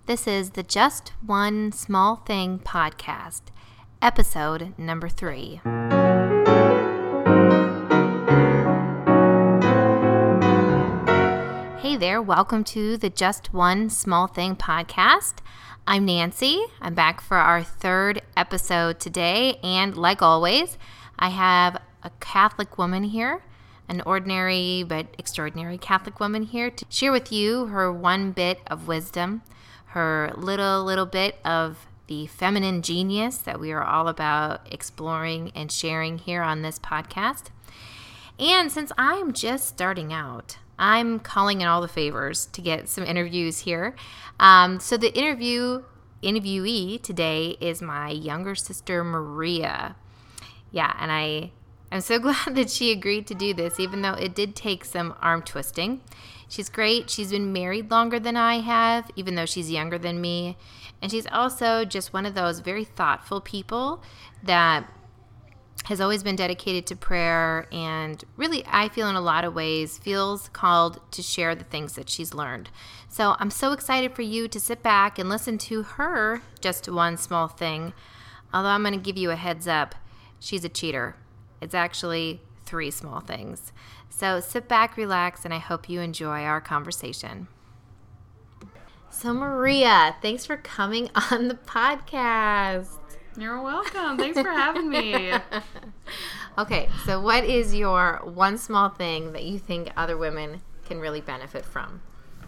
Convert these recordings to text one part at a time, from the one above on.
This is the Just One Small Thing podcast, episode number 3. Hey there, welcome to the Just One Small Thing podcast. I'm Nancy. I'm back for our 3rd episode today, and like always, I have a Catholic woman here, an ordinary but extraordinary Catholic woman here to share with you her one bit of wisdom, her little bit of the feminine genius that we are all about exploring and sharing here on this podcast. And since I'm just starting out, I'm calling in all the favors to get some interviews here. So the interviewee today is my younger sister, Maria. Yeah, and I'm so glad that she agreed to do this, even though it did take some arm twisting. She's great. She's been married longer than I have, even though she's younger than me. And she's also just one of those very thoughtful people that has always been dedicated to prayer and really, I feel in a lot of ways, feels called to share the things that she's learned. So I'm so excited for you to sit back and listen to her just one small thing. Although I'm going to give you a heads up, she's a cheater. It's actually 3 small things. So sit back, relax, and I hope you enjoy our conversation. So Maria, thanks for coming on the podcast. You're welcome. Thanks for having me. Okay, so what is your one small thing that you think other women can really benefit from?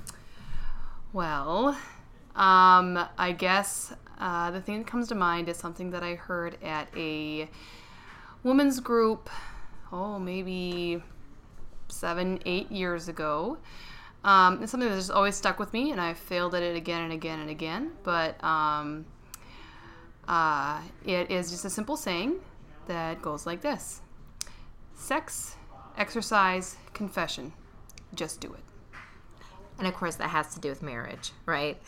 Well, I guess the thing that comes to mind is something that I heard at a women's group, maybe 7-8 years ago. It's something that's just always stuck with me, and I've failed at it again and again and again. But it is just a simple saying that goes like this: sex, exercise, confession. Just do it. And of course, that has to do with marriage, right?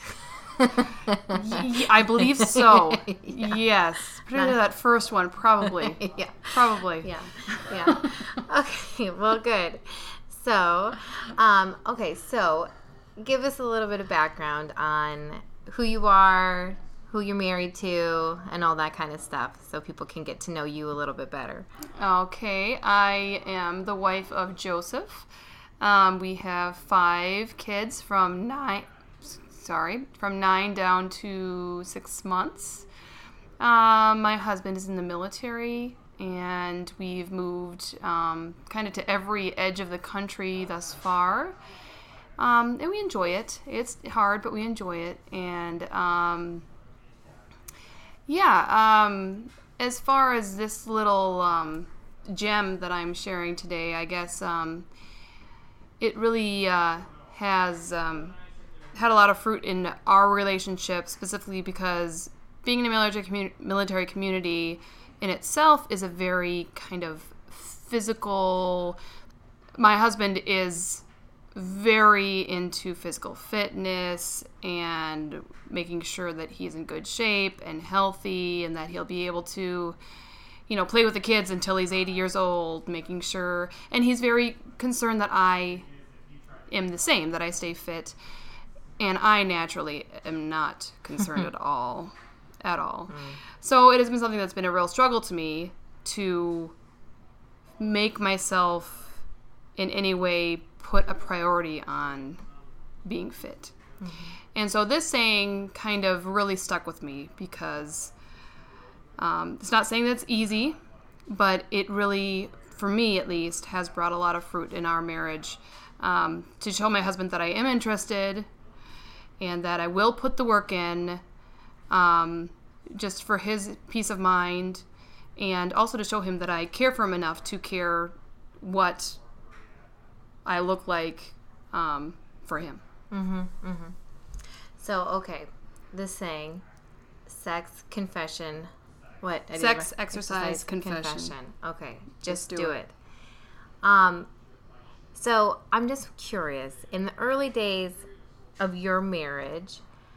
I believe so. Yeah. Yes. Particularly that first one, probably. Yeah. Probably. Yeah. Okay, well, good. So, so give us a little bit of background on who you are, who you're married to, and all that kind of stuff, so people can get to know you a little bit better. Okay, I am the wife of Joseph. We have 5 kids from 9 down to 6 months. My husband is in the military, and we've moved kind of to every edge of the country thus far. And we enjoy it. It's hard, but we enjoy it. And as far as this little gem that I'm sharing today, I guess it really has had a lot of fruit in our relationship, specifically because being in a military community in itself is a very kind of physical. My husband is very into physical fitness and making sure that he's in good shape and healthy, and that he'll be able to, play with the kids until he's 80 years old, making sure, and he's very concerned that I am the same, that I stay fit. And I naturally am not concerned at all. So it has been something that's been a real struggle to me to make myself in any way put a priority on being fit. Mm-hmm. And so this saying kind of really stuck with me because it's not saying that's easy, but it really, for me at least, has brought a lot of fruit in our marriage, to show my husband that I am interested and that I will put the work in, just for his peace of mind, and also to show him that I care for him enough to care what I look like for him. Mm-hmm, mm-hmm. So, okay, this saying, sex, confession, what? Sex, exercise, confession. Okay, just do it. So, I'm just curious, in the early days of your marriage,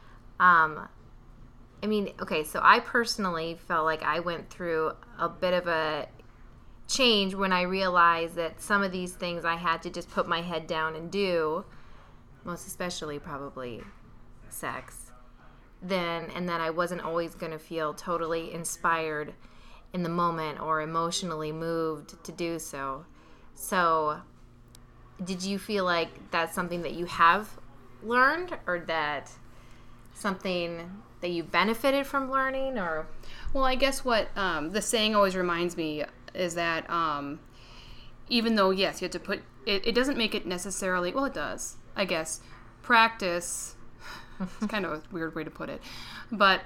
so I personally felt like I went through a bit of a change when I realized that some of these things I had to just put my head down and do, most especially probably sex. then, and that I wasn't always going to feel totally inspired in the moment or emotionally moved to do so. So, did you feel like that's something that you have learned, or that something that you benefited from learning, or? Well, I guess what the saying always reminds me is that even though, yes, you have to put it doesn't make it necessarily, well, it does, I guess, practice. It's kind of a weird way to put it, but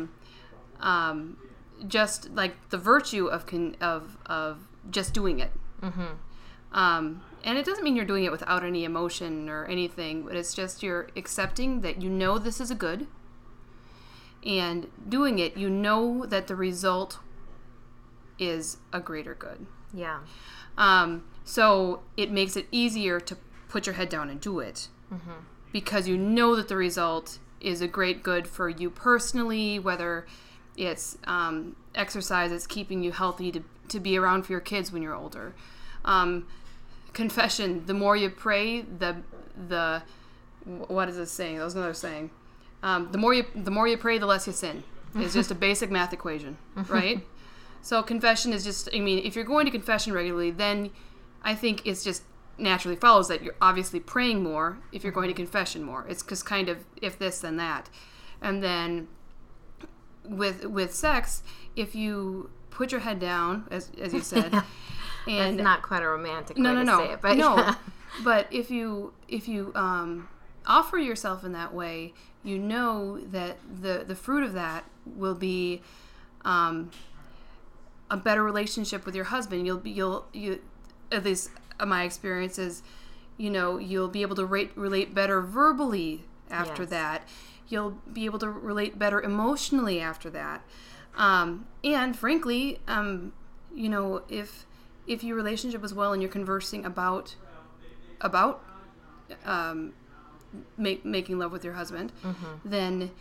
just like the virtue of just doing it. And it doesn't mean you're doing it without any emotion or anything, but it's just you're accepting that you know this is a good, and doing it, you know that the result is a greater good. Yeah. So it makes it easier to put your head down and do it, because you know that the result is a great good for you personally, whether it's exercise that's keeping you healthy to be around for your kids when you're older. Confession, the more you pray, the what is this saying? That was another saying. The more you pray, the less you sin. It's just a basic math equation, right? So confession is just, I mean, if you're going to confession regularly, then I think it's just naturally follows that you're obviously praying more if you're going to confession more. It's just kind of if this, then that. And then with sex, if you put your head down, as you said, and that's not quite a romantic way to say it, but no. But if you offer yourself in that way, you know that the fruit of that will be a better relationship with your husband. You'll at least my experience is, you'll be able to relate better verbally after that. You'll be able to relate better emotionally after that. And frankly, if your relationship is well and you're conversing about making love with your husband, then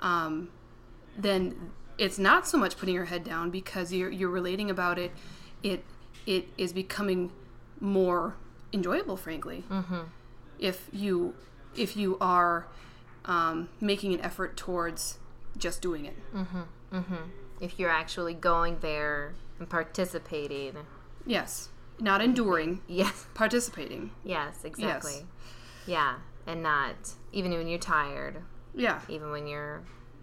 it's not so much putting your head down, because you're relating about it. It is becoming more enjoyable, frankly. If you are making an effort towards just doing it. If you're actually going there and participating. Yes. Not enduring. Yes. Participating. Yes, exactly. Yes. Yeah. And not, even when you're tired. Yeah. Even when you're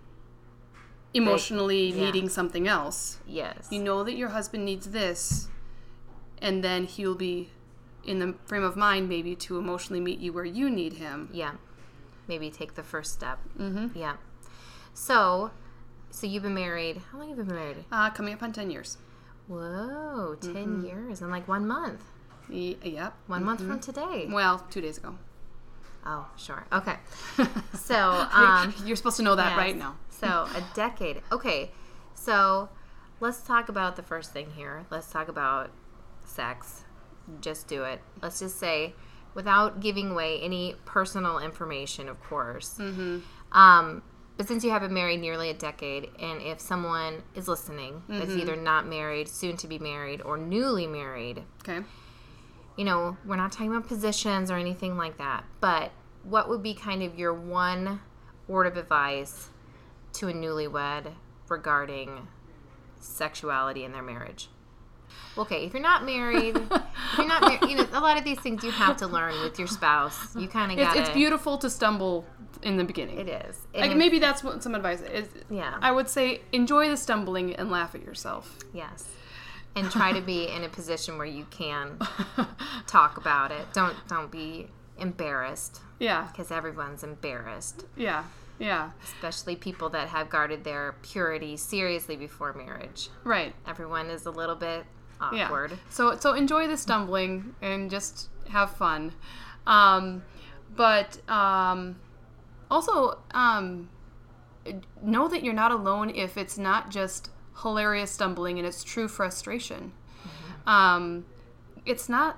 emotionally needing something else. Yes. You know that your husband needs this, and then he'll be in the frame of mind maybe to emotionally meet you where you need him. Yeah. Maybe take the first step. Yeah. So you've been married. How long have you been married? Coming up on 10 years. Whoa, 10 years in like 1 month. Yep. 1 month from today. Well, 2 days ago. Oh, sure. Okay. So, you're supposed to know that right now. So, a decade. Okay. So, let's talk about the first thing here. Let's talk about sex. Just do it. Let's just say, without giving away any personal information, of course. But since you have been married nearly a decade, and if someone is listening that's either not married, soon to be married, or newly married, okay, we're not talking about positions or anything like that, but what would be kind of your one word of advice to a newlywed regarding sexuality in their marriage? Okay, if you're not married, a lot of these things you have to learn with your spouse. You kind of got It's beautiful to stumble in the beginning. It is. Maybe that's what some advice is. Yeah. I would say enjoy the stumbling and laugh at yourself. Yes. And try to be in a position where you can talk about it. Don't be embarrassed. Yeah. Because everyone's embarrassed. Yeah. Yeah. Especially people that have guarded their purity seriously before marriage. Right. Everyone is a little bit awkward. Yeah. So enjoy the stumbling and just have fun. But also know that you're not alone if it's not just hilarious stumbling and it's true frustration. It's not,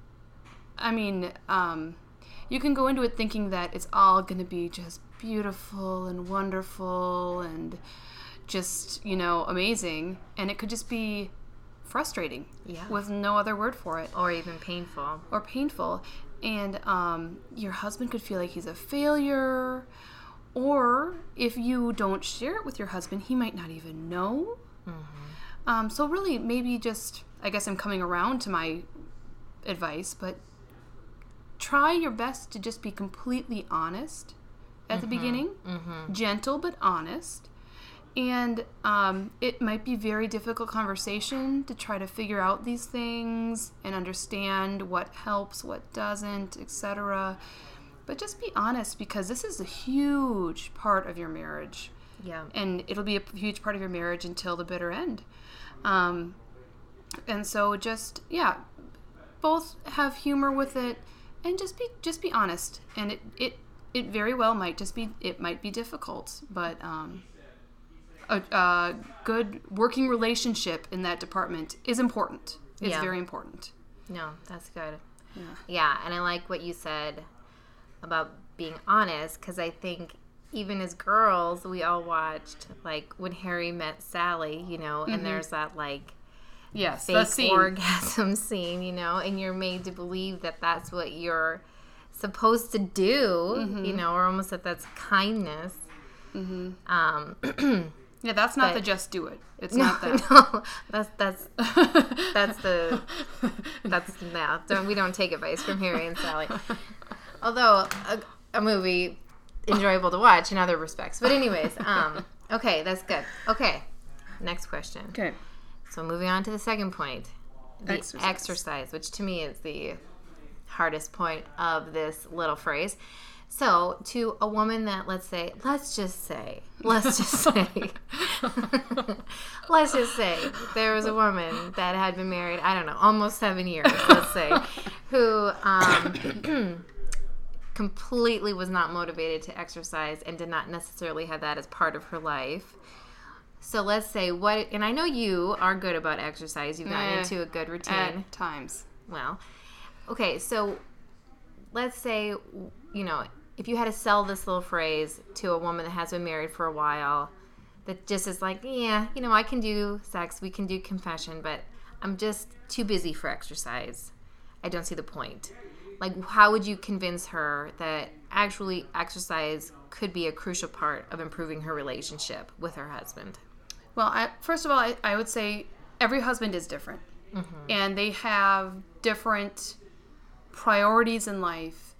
you can go into it thinking that it's all going to be just beautiful and wonderful and just, amazing. And it could just be frustrating with no other word for it. Or even painful. And your husband could feel like he's a failure, or if you don't share it with your husband, he might not even know. So really, maybe just, I guess I'm coming around to my advice, but try your best to just be completely honest at the beginning. Gentle but honest. And it might be very difficult conversation to try to figure out these things and understand what helps, what doesn't, etc. But just be honest, because this is a huge part of your marriage. Yeah. And it'll be a huge part of your marriage until the bitter end. And so just, both have humor with it, and just be honest. And it very well might be difficult, but a good working relationship in that department is important. It's very important. No, that's good. Yeah, and I like what you said about being honest, because I think even as girls, we all watched, like, When Harry Met Sally, and there's that, like, fake orgasm scene, and you're made to believe that that's what you're supposed to do, or almost that's kindness. Yeah, that's not the just do it. It's not that. No, we don't take advice from Harry and Sally. Although a movie enjoyable to watch in other respects. But anyways, okay, that's good. Okay, next question. Okay. So moving on to the second point, the exercise, which to me is the hardest point of this little phrase. So, to a woman that, let's just say, there was a woman that had been married, I don't know, almost 7 years, let's say, who completely was not motivated to exercise and did not necessarily have that as part of her life. So let's say and I know you are good about exercise. You've gotten into a good routine. At times. Well, okay, so let's say, if you had to sell this little phrase to a woman that has been married for a while, that just is like, I can do sex, we can do confession, but I'm just too busy for exercise. I don't see the point. Like, how would you convince her that actually exercise could be a crucial part of improving her relationship with her husband? Well, first of all, I would say every husband is different. And they have different priorities in life.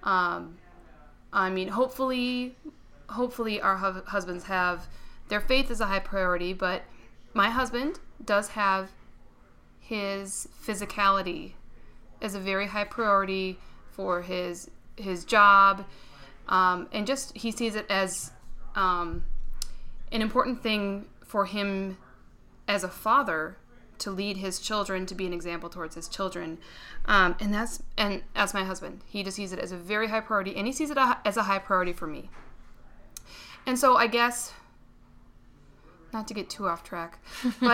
Hopefully our husbands have, their faith is a high priority, but my husband does have his physicality as a very high priority for his job, and just he sees it as an important thing for him as a father to lead his children, to be an example towards his children, and that's my husband. He just sees it as a very high priority, and he sees it as a high priority for me. And so I guess, not to get too off track, but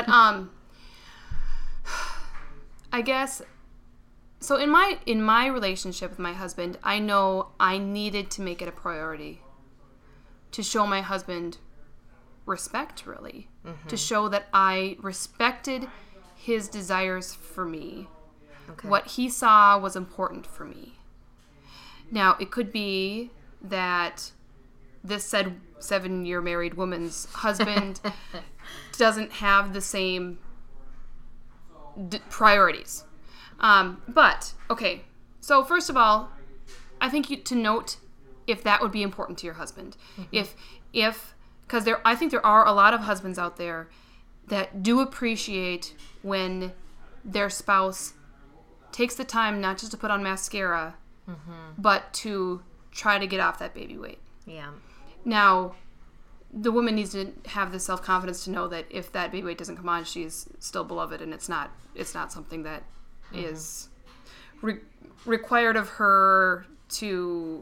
I guess. So in my relationship with my husband, I know I needed to make it a priority to show my husband respect, really, to show that I respected his desires for me. Okay. What he saw was important for me. Now, it could be that this said 7-year married woman's husband doesn't have the same priorities. But, okay, so first of all, I think to note if that would be important to your husband. Because I think there are a lot of husbands out there that do appreciate when their spouse takes the time not just to put on mascara, but to try to get off that baby weight. Yeah. Now, the woman needs to have the self-confidence to know that if that baby weight doesn't come on, she's still beloved, and it's not something that is required of her to,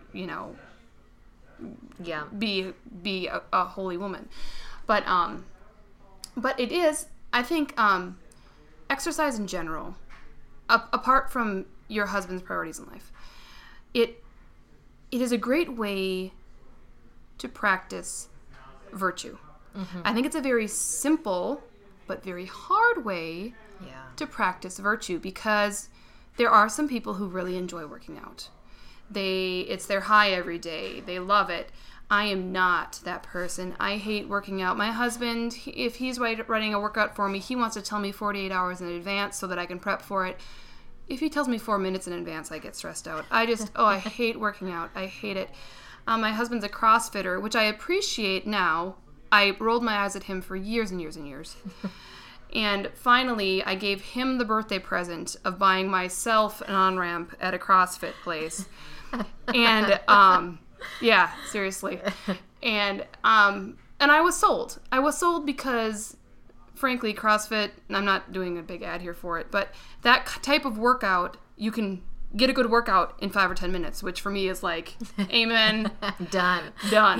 be a holy woman. But it is, I think, exercise in general, apart from your husband's priorities in life, it is a great way to practice virtue. I think it's a very simple but very hard way to practice virtue, because there are some people who really enjoy working out. It's their high every day. They love it. I am not that person. I hate working out. My husband, if he's running a workout for me, he wants to tell me 48 hours in advance so that I can prep for it. If he tells me 4 minutes in advance, I get stressed out. I hate working out. I hate it. My husband's a CrossFitter, which I appreciate now. I rolled my eyes at him for years and years and years. And finally, I gave him the birthday present of buying myself an on-ramp at a CrossFit place. And, yeah, seriously. And I was sold. I was sold because, frankly, CrossFit, and I'm not doing a big ad here for it, but that type of workout, you can get a good workout in 5 or 10 minutes, which for me is like, amen. Done.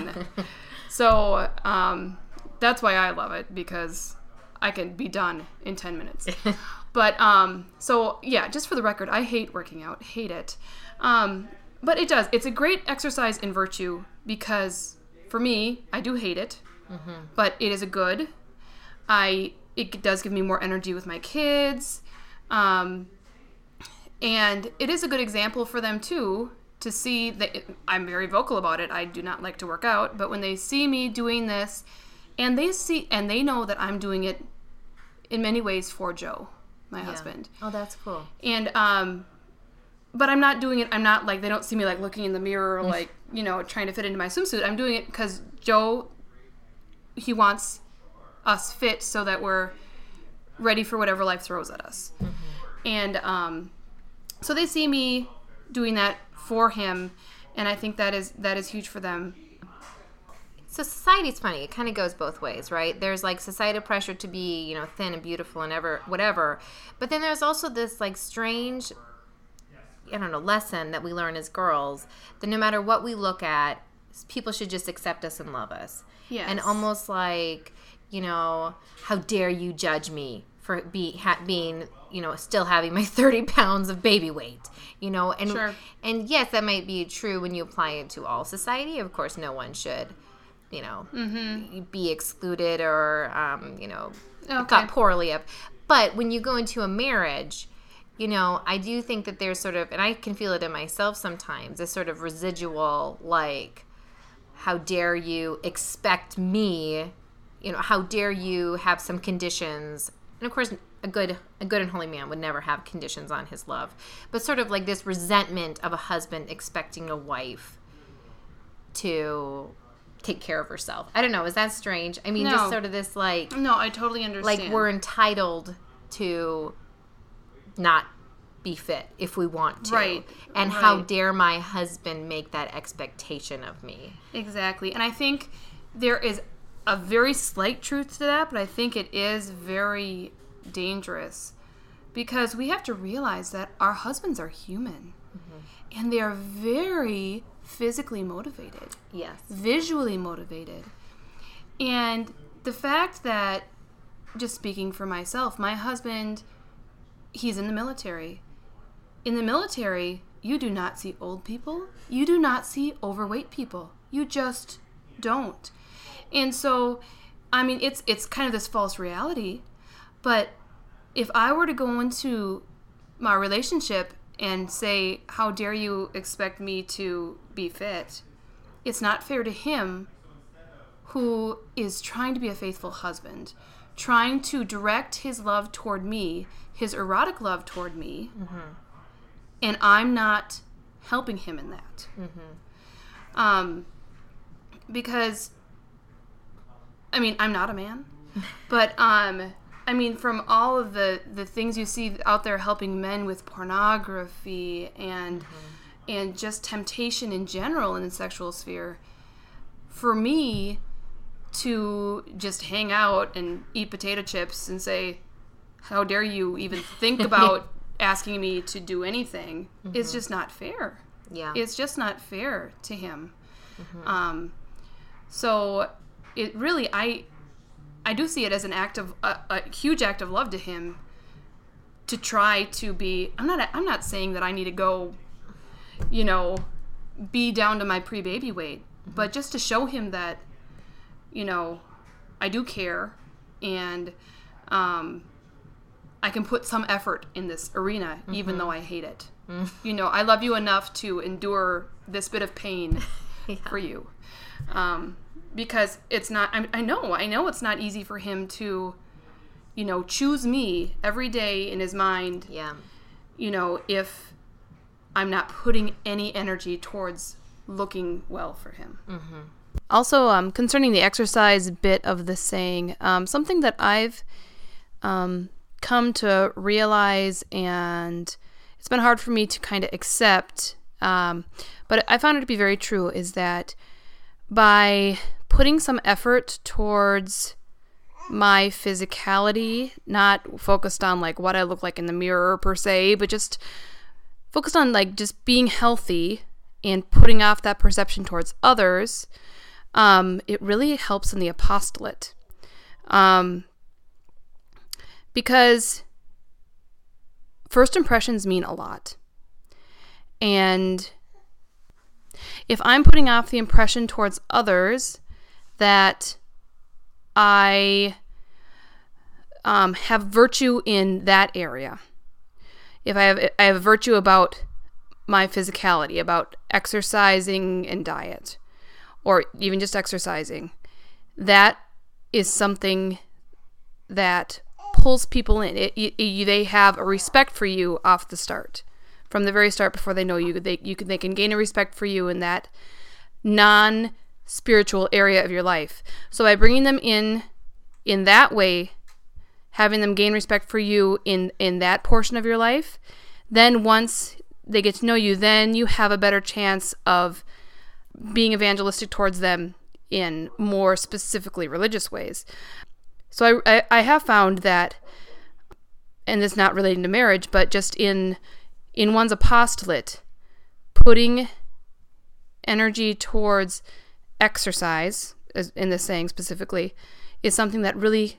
So that's why I love it, because I can be done in 10 minutes. But, so, yeah, just for the record, I hate working out. Hate it. But it does. It's a great exercise in virtue because, for me, I do hate it. Mm-hmm. But it is a good. It does give me more energy with my kids. And it is a good example for them, too, to see that I'm very vocal about it. I do not like to work out. But when they see me doing this, and they know that I'm doing it in many ways for Joe, my husband. Oh, that's cool. And but I'm not doing it. I'm not like, they don't see me like looking in the mirror, like, trying to fit into my swimsuit. I'm doing it because Joe, he wants us fit so that we're ready for whatever life throws at us. Mm-hmm. And so they see me doing that for him, and I think that is huge for them. So society's funny. It kind of goes both ways, right? There's like societal pressure to be, thin and beautiful and whatever. But then there's also this like strange, lesson that we learn as girls that no matter what we look at, people should just accept us and love us. Yes. And almost like, how dare you judge me for being, still having my 30 pounds of baby weight, and Sure. And yes, that might be true when you apply it to all society. Of course, no one should be excluded or, thought poorly of. But when you go into a marriage, I do think that there's sort of, and I can feel it in myself sometimes, a sort of residual, like, how dare you expect me, how dare you have some conditions. And of course, a good and holy man would never have conditions on his love. But sort of like this resentment of a husband expecting a wife to take care of herself. I don't know. Is that strange? I mean, just sort of this like... No, I totally understand. Like we're entitled to not be fit if we want to. Right. And how dare my husband make that expectation of me? Exactly. And I think there is a very slight truth to that, but I think it is very dangerous because we have to realize that our husbands are human. Mm-hmm. And they are very physically motivated. Yes. Visually motivated. And the fact that, just speaking for myself, my husband, he's in the military. In the military, you do not see old people. You do not see overweight people. You just don't. And so, I mean, it's kind of this false reality. But if I were to go into my relationship and say, how dare you expect me to be fit? It's not fair to him who is trying to be a faithful husband, trying to direct his love toward me, his erotic love toward me, mm-hmm. and I'm not helping him in that. Mm-hmm. Because, I mean, I'm not a man, but I mean, from all of the things you see out there helping men with pornography and mm-hmm. and just temptation in general in the sexual sphere, for me to just hang out and eat potato chips and say, how dare you even think about asking me to do anything, mm-hmm. is just not fair. Yeah. It's just not fair to him. Mm-hmm. So it really, I do see it as an act of a huge act of love to him to try to be. I'm not saying that I need to go, be down to my pre-baby weight, mm-hmm. but just to show him that, I do care, and I can put some effort in this arena, mm-hmm. even though I hate it. Mm-hmm. I love you enough to endure this bit of pain for you. Because it's not, I know it's not easy for him to, choose me every day in his mind. Yeah. If I'm not putting any energy towards looking well for him. Mm-hmm. Also, concerning the exercise bit of the saying, something that I've come to realize, and it's been hard for me to kind of accept, but I found it to be very true, is that by putting some effort towards my physicality, not focused on like what I look like in the mirror per se, but just focused on like just being healthy and putting off that perception towards others, it really helps in the apostolate. Because first impressions mean a lot. And if I'm putting off the impression towards others that I have virtue in that area, if I have a virtue about my physicality, about exercising and diet, or even just exercising, that is something that pulls people in. They have a respect for you off the start, from the very start, before they know you. They can gain a respect for you in that non-spiritual area of your life. So by bringing them in that way, having them gain respect for you in that portion of your life, then once they get to know you, then you have a better chance of being evangelistic towards them in more specifically religious ways. So I have found that, and it's not relating to marriage, but just in one's apostolate, putting energy towards exercise, as in this saying specifically, is something that really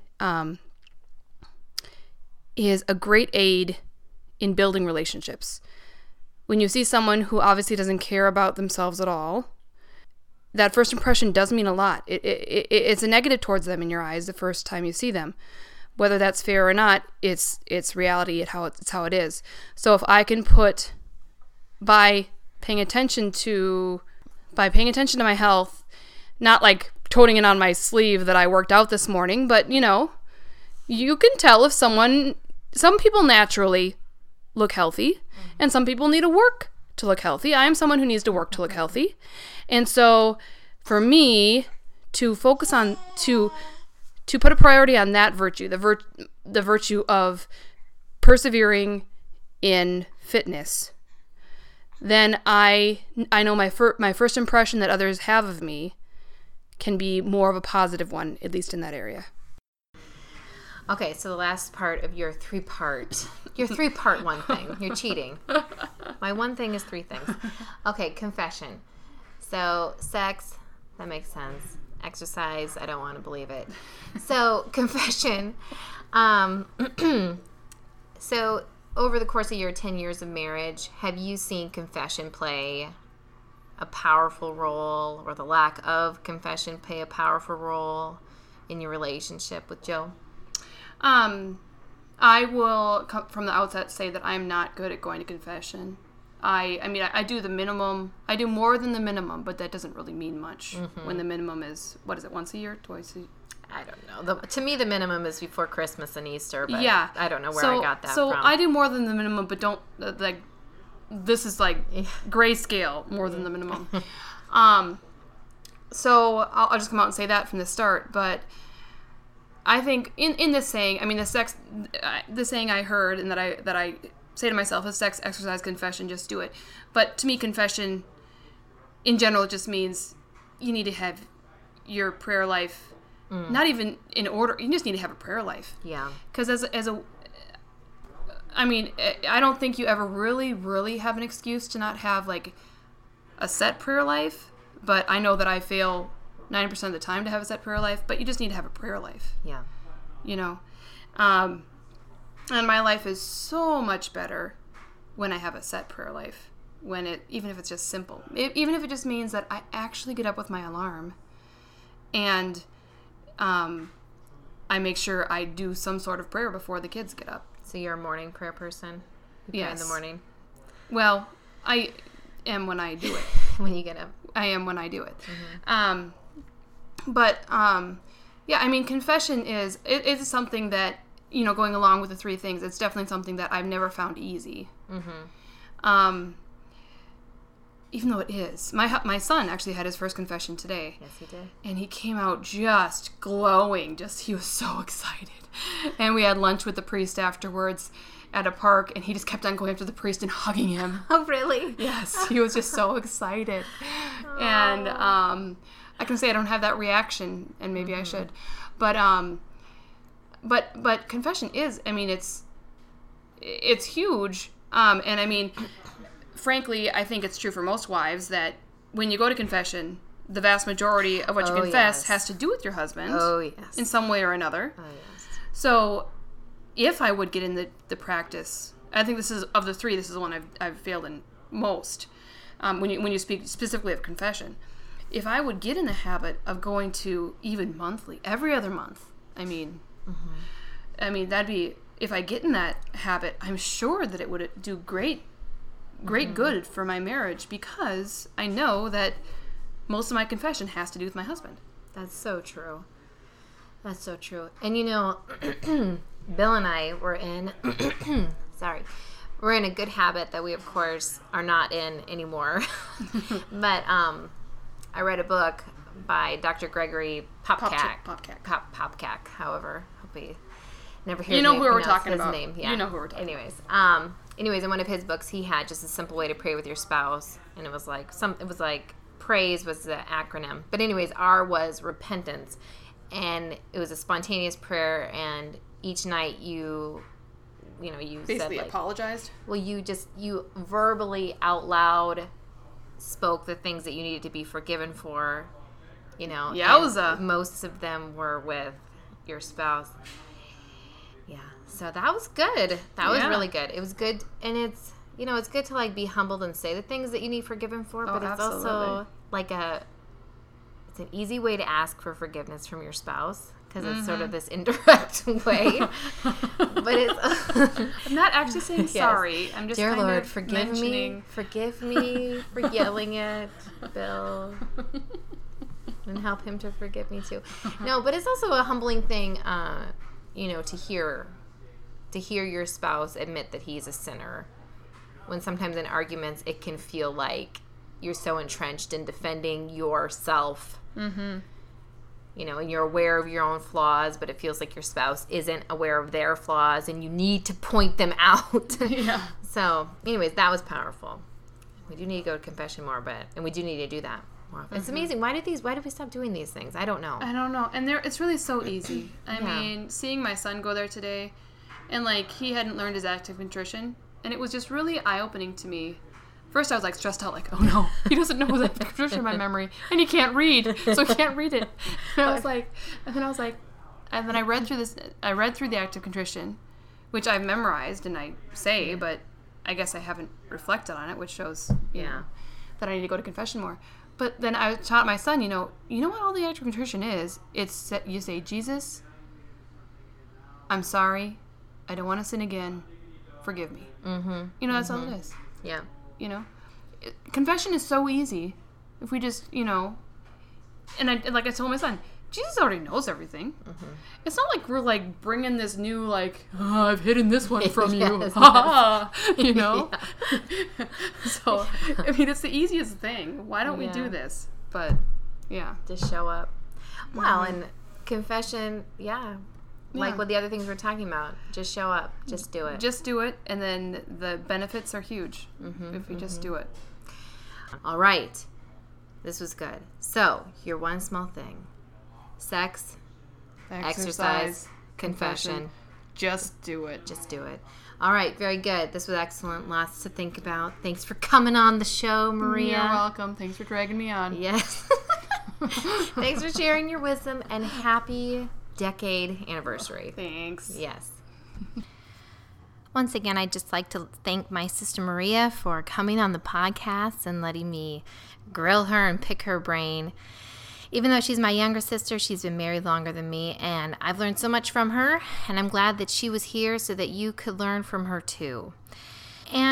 is a great aid in building relationships. When you see someone who obviously doesn't care about themselves at all, that first impression does mean a lot. It's a negative towards them in your eyes the first time you see them. Whether that's fair or not, it's reality. It's how it is. So if I can put, by paying attention to my health, not like toting it on my sleeve that I worked out this morning, but you can tell if some people naturally look healthy, and some people need to work to look healthy. I am someone who needs to work to look healthy. And so for me to focus on, to put a priority on that virtue, the virtue of persevering in fitness, then I know my first impression that others have of me can be more of a positive one, at least in that area. Okay, so the last part of your three-part one thing. You're cheating. My one thing is three things. Okay, confession. So sex, that makes sense. Exercise, I don't want to believe it. So confession. So over the course of your 10 years of marriage, have you seen confession play a powerful role, or the lack of confession play a powerful role in your relationship with Joe? I will from the outset say that I'm not good at going to confession. I do the minimum. I do more than the minimum, but that doesn't really mean much when the minimum is, what is it, once a year, twice a year? I don't know. To me, the minimum is before Christmas and Easter, but yeah. I don't know where I got that from. So I do more than the minimum, but don't, this is like grayscale more than the minimum. So I'll just come out and say that from the start, but I think in this saying, the saying I heard and that I say to myself is sex, exercise, confession, just do it. But to me, confession in general just means you need to have your prayer life, not even in order. You just need to have a prayer life. Yeah. Because I don't think you ever really, really have an excuse to not have like a set prayer life. But I know that I fail 90% of the time to have a set prayer life, but you just need to have a prayer life. Yeah. And my life is so much better when I have a set prayer life, even if it's just simple. Even if it just means that I actually get up with my alarm and I make sure I do some sort of prayer before the kids get up. So you're a morning prayer person? You pray in the morning? Well, I am when I do it. When you get up. I am when I do it. But yeah, I mean, confession is something that, you know, going along with the three things, it's definitely something that I've never found easy. Even though it is. My son actually had his first confession today. Yes, he did. And he came out just glowing. He was so excited. And we had lunch with the priest afterwards at a park, and he just kept on going up to the priest and hugging him. Oh, really? Yes, he was just so excited. And I can say I don't have that reaction, and maybe I should. But confession is, I mean, it's huge. And I mean, frankly, I think it's true for most wives that when you go to confession, the vast majority of what you confess has to do with your husband. Oh, yes. In some way or another. Oh, yes. So if I would get in the practice, I think this is, of the three, this is the one I've failed in most. When you speak specifically of confession, if I would get in the habit of going to even monthly, every other month, I mean, that'd be, if I get in that habit, I'm sure that it would do great good for my marriage, because I know that most of my confession has to do with my husband. That's so true. That's so true. And you know, Bill and I were in, we're in a good habit that we, of course, are not in anymore. But I read a book by Dr. Gregory Popcak. However, hope he never hears you know me who we're pronounce talking his about. name. Yeah. You know who we're talking about. Anyways, in one of his books, he had just a simple way to pray with your spouse, and it was like praise was the acronym. But anyways, R was repentance, and it was a spontaneous prayer, and each night you basically said, like, apologized. Well, you verbally out loud spoke the things that you needed to be forgiven for, you know. Yowza. Most of them were with your spouse. Yeah. So that was good. That was really good. It was good, and it's good to like be humbled and say the things that you need forgiven for, but it's also like it's an easy way to ask for forgiveness from your spouse, because it's sort of this indirect way. But it's I'm not actually saying sorry. I'm just Dear kind Lord, of forgive me for yelling at Bill, and help him to forgive me too. No, but it's also a humbling thing, to hear your spouse admit that he's a sinner. When sometimes in arguments it can feel like you're so entrenched in defending yourself. And you're aware of your own flaws, but it feels like your spouse isn't aware of their flaws, and you need to point them out. Yeah. So, anyways, that was powerful. We do need to go to confession more, and we do need to do that more often. It's amazing. Why did we stop doing these things? I don't know. And it's really so easy. I mean, seeing my son go there today, and like he hadn't learned his active contrition, and it was just really eye-opening to me. First, I was like stressed out, like, oh no, he doesn't know his active contrition in my memory, and he can't read, so he can't read it. And then I read through the active contrition, which I've memorized and I say, but I guess I haven't reflected on it, which shows, that I need to go to confession more. But then I taught my son, you know what all the active contrition is? It's that you say, Jesus, I'm sorry, I don't want to sin again, forgive me. That's all it is. Yeah. Confession is so easy if we just, and I told my son, Jesus already knows everything. It's not like we're like bringing this new, like, oh, I've hidden this one from you. So, I mean, it's the easiest thing. Why don't we do this? But, yeah. Just show up. Well, and confession, like what the other things we're talking about. Just show up. Just do it. Just do it, and then the benefits are huge if we just do it. All right. This was good. So, your one small thing. Sex, exercise, confession. Just do it. Just do it. All right. Very good. This was excellent. Lots to think about. Thanks for coming on the show, Maria. You're welcome. Thanks for dragging me on. Yes. Thanks for sharing your wisdom, and happy decade anniversary. Thanks. Yes. Once again, I'd just like to thank my sister Maria for coming on the podcast and letting me grill her and pick her brain. Even though she's my younger sister, she's been married longer than me, and I've learned so much from her, and I'm glad that she was here so that you could learn from her too. And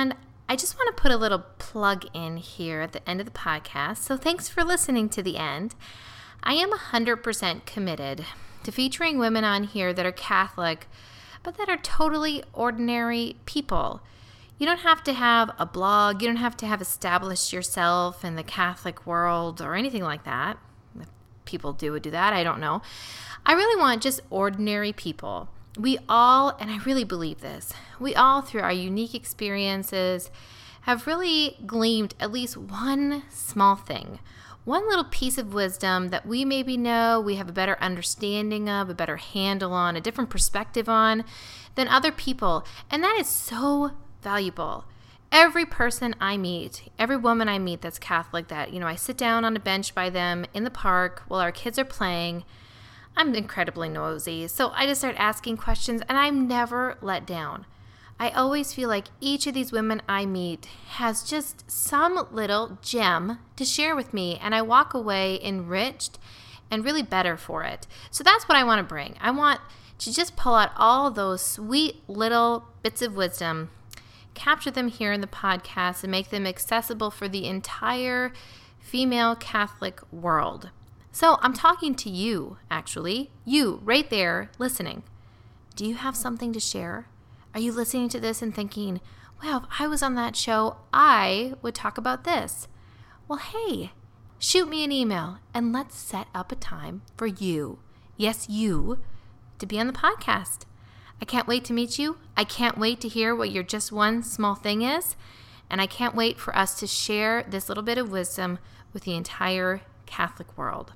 I just want to put a little plug in here at the end of the podcast. So thanks for listening to the end. I am 100% committed to featuring women on here that are Catholic, but that are totally ordinary people. You don't have to have a blog. You don't have to have established yourself in the Catholic world or anything like that. If people would do that, I don't know. I really want just ordinary people. We all, and I really believe this, we all, through our unique experiences, have really gleaned at least one small thing, one little piece of wisdom that we maybe know, we have a better understanding of, a better handle on, a different perspective on than other people. And that is so valuable. Every person I meet, every woman I meet that's Catholic, that, I sit down on a bench by them in the park while our kids are playing, I'm incredibly nosy. So I just start asking questions and I'm never let down. I always feel like each of these women I meet has just some little gem to share with me, and I walk away enriched and really better for it. So that's what I want to bring. I want to just pull out all those sweet little bits of wisdom, capture them here in the podcast, and make them accessible for the entire female Catholic world. So I'm talking to you, actually. You, right there, listening. Do you have something to share? Are you listening to this and thinking, wow, if I was on that show, I would talk about this? Well, hey, shoot me an email and let's set up a time for you, yes, you, to be on the podcast. I can't wait to meet you. I can't wait to hear what your just one small thing is. And I can't wait for us to share this little bit of wisdom with the entire Catholic world.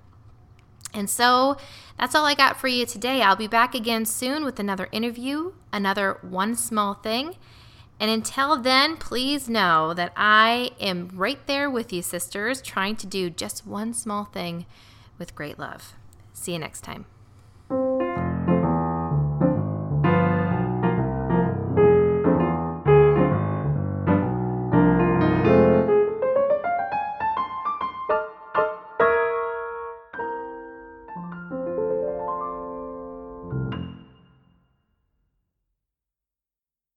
And so that's all I got for you today. I'll be back again soon with another interview, another one small thing. And until then, please know that I am right there with you, sisters, trying to do just one small thing with great love. See you next time.